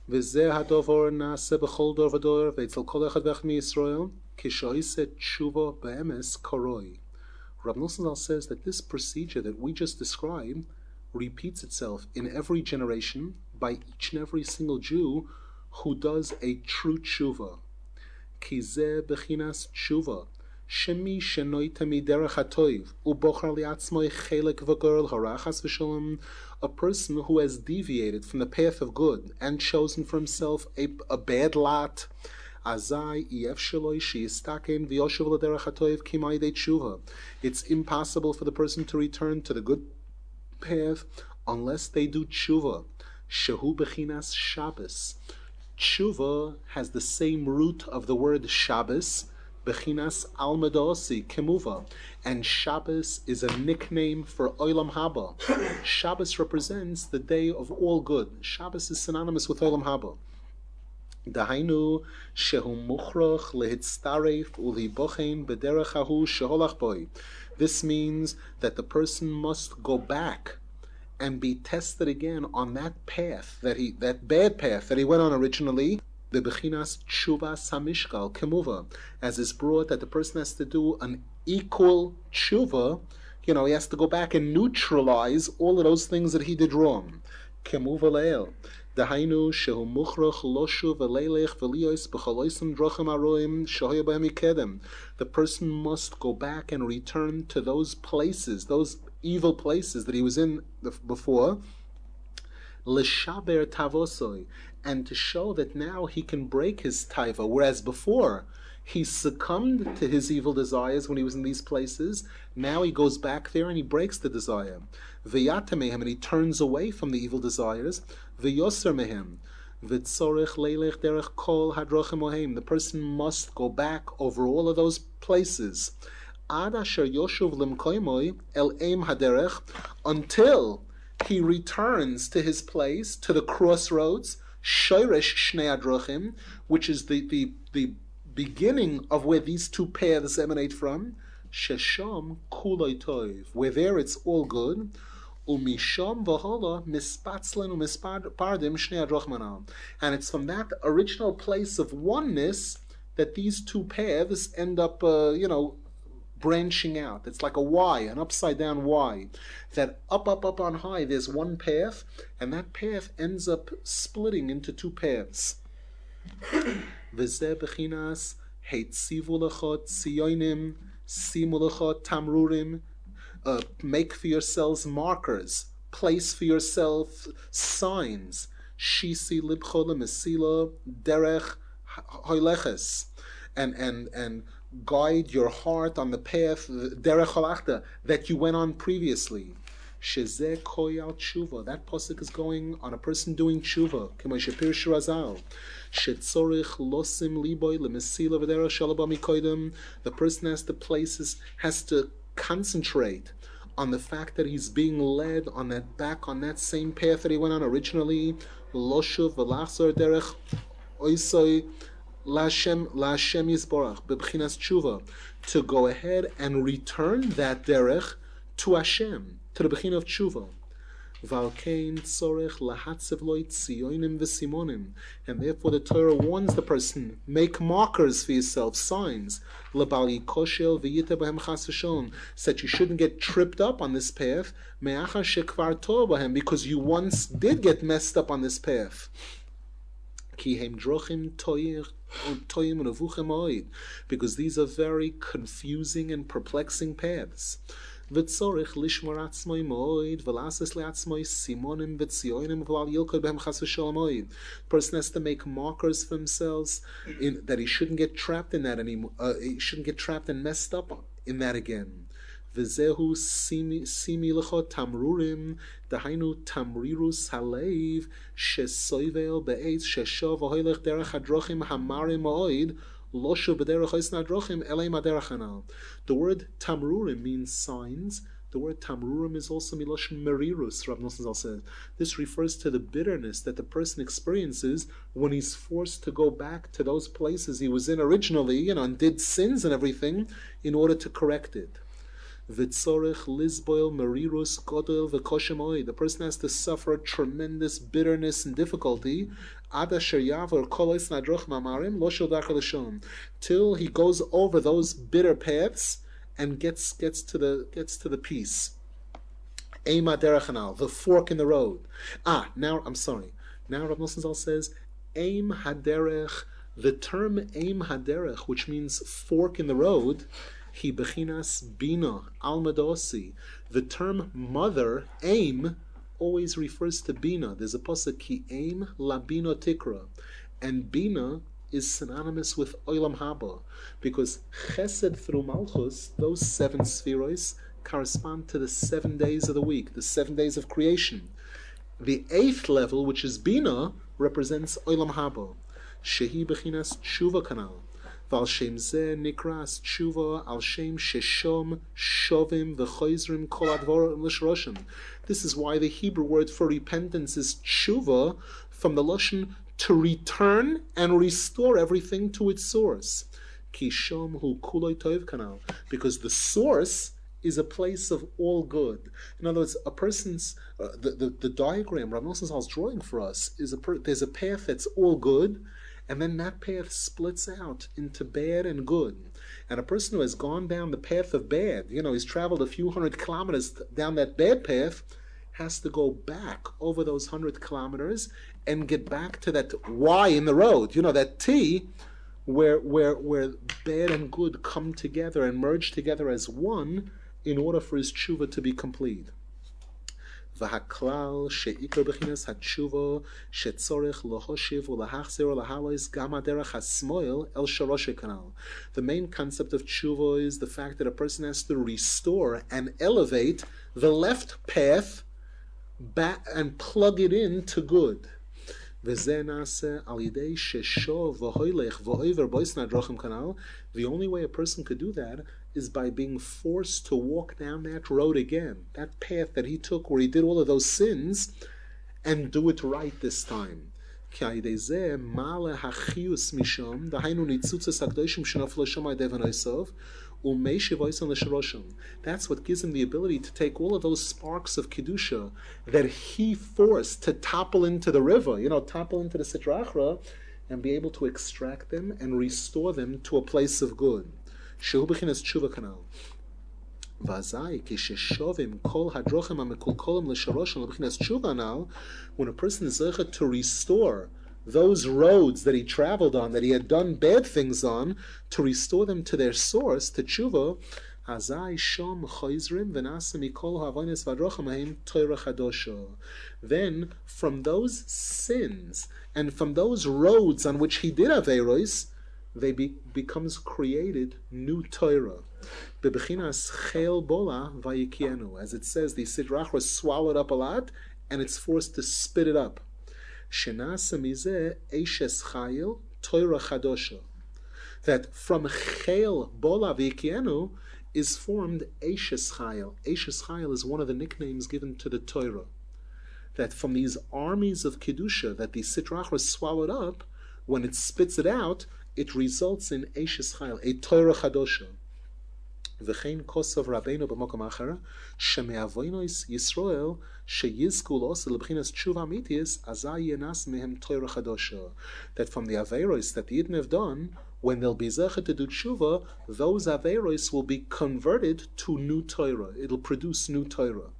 וזה הדבר נעשה בכל דור ודור, ואצל כל אחד ואחד מישראל, כשעושה תשובה באמס קרוי. Rav Nosson Zal says that this procedure that we just described repeats itself in every generation by each and every single Jew who does a true tshuva. Ki zeh bechinas tshuva, shemi shenoita miderech hatoiv, ubochar liatzmoi chelek v'gorel harachas v'shalom, a person who has deviated from the path of good and chosen for himself a bad lot. It's impossible for the person to return to the good path unless they do tshuva. Shehu bechinas Shabbos. Tshuva has the same root of the word Shabbos, bechinas almedosi kemuva, and Shabbos is a nickname for Olam Haba. Shabbos represents the day of all good. Shabbos is synonymous with Olam Haba. Dahainu shehu muchrach lehitztaref ulibochen bederech hahu sheholach boy. This means that the person must go back and be tested again on that path that bad path that he went on originally. The bechinas tshuva samishkal kemuva, as is brought that the person has to do an equal tshuva. He has to go back and neutralize all of those things that he did wrong. Kemuva leil. Dahainu shehu muchrach loshu v'leilech v'liyos b'chalosim drochem aroim shohaya b'hem yikedem. The person must go back and return to those places, those evil places that he was in before, l'shaber tavosoi, and to show that now he can break his taiva, whereas before he succumbed to his evil desires when he was in these places. Now he goes back there and he breaks the desire. V'yatemehem, and he turns away from the evil desires. V'yoser mehem. V'tzorech leilech derech kol hadrochem ohem. The person must go back over all of those places. Ad asher yoshuv limkoimoi el eim haderech, until he returns to his place, to the crossroads, shoresh shnei adrochim, which is the beginning of where these two paths emanate from, shesham kuloi toiv, where there it's all good, umisham v'hola mispatzlen umispardim shnei adrochmanam, and it's from that original place of oneness that these two paths end up, branching out. It's like a Y, an upside down Y. That up on high, there's one path, and that path ends up splitting into two paths. V'zeh bechinas heitzivu lecha tziyonim simu lecha tamrurim. Make for yourselves markers. Place for yourself signs. Shisi libcho lemesila derech hoileches. And guide your heart on the path derech halachta that you went on previously. Shezeh koyal tshuva. That pasuk is going on a person doing tshuva. K'may shepirish Razal. Shetzorich losim liboy lemesila v'derech shalabah mikoydem. The person has to concentrate on the fact that he's being led on that same path that he went on originally. Loshuv v'lachzor derech oisoi Lashem Yisborach b'bchinas tshuva, to go ahead and return that derech to Hashem, to the b'china of tshuva. Valkein tzorech lahatzev lo tziyonim v'simonim, and therefore the Torah warns the person: make markers for yourself, signs, lebal yikoshel v'yita b'hem chas v'shalom, so that you shouldn't get tripped up on this path, me'achar shekvar tov b'hem, because you once did get messed up on this path. Because these are very confusing and perplexing paths. The person has to make markers for themselves that he shouldn't get trapped in that anymore. He shouldn't get trapped and messed up in that again. V'zehu simi lecha tamrurim, dahainu tamrirus haleiv, shesoivel be'etz sheshav v'hoilech derech hadrochim hamarim ma'oid, loshu b'derech oisna hadrochim elei maderech hanal. The word tamrurim means signs. The word tamrurim is also miloshin merirus, Rav Nosson Zal says. This refers to the bitterness that the person experiences when he's forced to go back to those places he was in originally, and did sins and everything in order to correct it. V'tzorech lizboil merirus godel v'koshem. The person has to suffer tremendous bitterness and difficulty till he goes over those bitter paths and gets to the peace. Eima derech, the fork in the road. Now I'm sorry. Now Rav Nosson Zal says Eim haderech. The term Eim haderech, which means fork in the road, hi bechinas bina almadosi. The term mother, Eim, always refers to bina. There's a pasuk ki Eim la bina tikra, and bina is synonymous with olam haba, because chesed through malchus, those 7 spheros correspond to the 7 days of the week, the 7 days of creation. The 8th level, which is bina, represents olam haba. Shehi bechinas tshuva kanal. Val shem zeh nikras tshuva al shem sheshom shovim v'choizrim kol advorim l'shroshim. This is why the Hebrew word for repentance is tshuva, from the lashon to return and restore everything to its source. Ki shom hu kuloi tov kanal, because the source is a place of all good. In other words, a person's the diagram Rav Nosson Zal is drawing for us is there's a path that's all good, and then that path splits out into bad and good. And a person who has gone down the path of bad, he's traveled a few 100 kilometers down that bad path, has to go back over those 100 kilometers and get back to that Y in the road, that T, where bad and good come together and merge together as one in order for his tshuva to be complete. V'haklal she'ikar b'chinas hatshuva she'tzorech lohoshiv u'lahachzir u'lahalois gam haderech hasmoil el sharosh kanal. The main concept of tshuva is the fact that a person has to restore and elevate the left path back and plug it into good. The only way a person could do that is by being forced to walk down that road again, that path that he took where he did all of those sins, and do it right this time. That's what gives him the ability to take all of those sparks of Kedusha that he forced to topple into the river, topple into the Sitra Achra, and be able to extract them and restore them to a place of good. Shehu b'chinas tshuva kanal. Vazai kisheshovim kol hadrochim amekulkolim l'sharoshim l'b'chinas tshuva now, when a person is zeichet to restore those roads that he traveled on, that he had done bad things on, to restore them to their source, to tshuva, azai shom choizrim v'nasa mikol ha'avonis v'adrochim ha'im Torah chadosha. Then, from those sins and from those roads on which he did averos, they becomes created new Torah. Bebechinas chel bola vayikienu. As it says, the Sitra Achra swallowed up a lot, and it's forced to spit it up. Shenasa mizeh eishes chayil Torah chadosha. That from chel bola vayikienu is formed eishes chayil. Eishes chayil is one of the nicknames given to the Torah. That from these armies of Kedusha that the Sitra Achra swallowed up, when it spits it out, it results in Eishes Chayil, a Torah Chadosha. V'chein kosav Rabbeinu b'mokom achar, sheme'avonos Yisrael sheyizku l'oseh l'bchinas tshuva amitis, azai yenas mehem Torah Chadosha. That from the Averos that the Yidden have done, when they'll be zeichet to do tshuva, those Averos will be converted to new Torah. It'll produce new Torah.